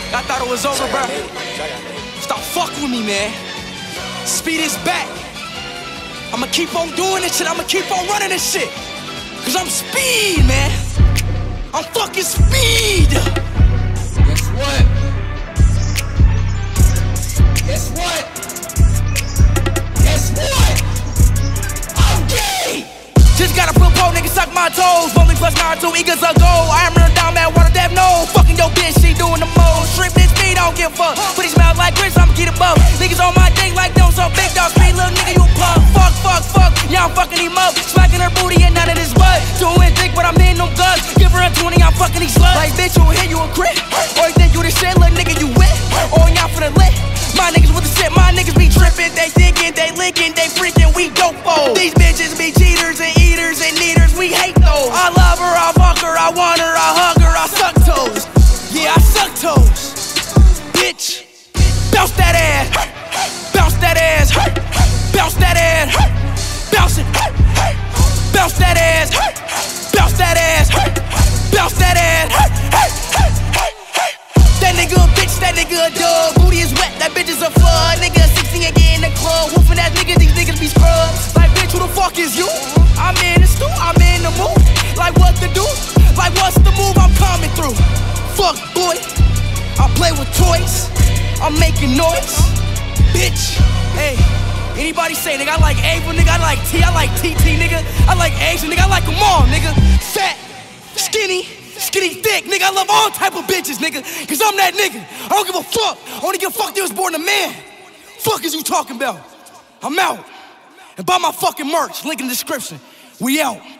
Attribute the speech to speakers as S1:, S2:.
S1: I thought it was over, bro. Stop fucking with me, man. Speed is back. I'ma keep on doing this shit. I'ma keep on running this shit. Cause I'm speed, man. I'm fucking speed.
S2: Guess what? Guess what? Guess what? I'm gay!
S1: Just got a propose, nigga suck my toes. Only plus Naruto, eagles a goal. I am running down that water depth, no. Fucking your bitch, she doing the most. Shrimp this speed, don't give a fuck. But he smells like grits, I'ma keep it above. Niggas on my dick like them, so big dog speed, little nigga, you a punk. Fuck, yeah, I'm fucking him up. Smacking her booty and none of this butt. Doing dick, but I'm in them guts. Give her a 20, I'm fucking these sluts. Like, bitch, you hit, you a crit. Or you think you the shit, little nigga, you wet. Or y'all for the lit. My niggas with the shit, my niggas be trippin'. They thinking, they licking, they freaking, we dope. These bitches be cheaters and eaters and eaters, we hate those. I love her, I fuck her, I want her, I hug her, I suck toes. Yeah, I suck toes. Bitch, bounce that ass, bounce that ass, bounce that ass, bounce it, bounce that ass, bounce that ass, bounce that ass. That nigga a bitch, that nigga a dub. Booty is wet, that bitch is a flood. Nigga 16 and get in the club. Woofing ass niggas, these niggas be scrubs. Like, bitch, who the fuck is you? I'm in the stool, I'm in the mood. Like, what to do? Like, what's the move? I'm coming through. Fuck, boy, I play with toys. I'm making noise. Bitch, hey, anybody say, nigga, I like Ava, nigga, I like T, I like TT, nigga. I like Asian, nigga, I like them all, nigga. Fat, skinny thick, nigga, I love all type of bitches, nigga. Cause I'm that nigga. I don't give a fuck. I only give a fuck they was born a man. Fuck is you talking about? I'm out. And buy my fucking merch, link in the description. We out.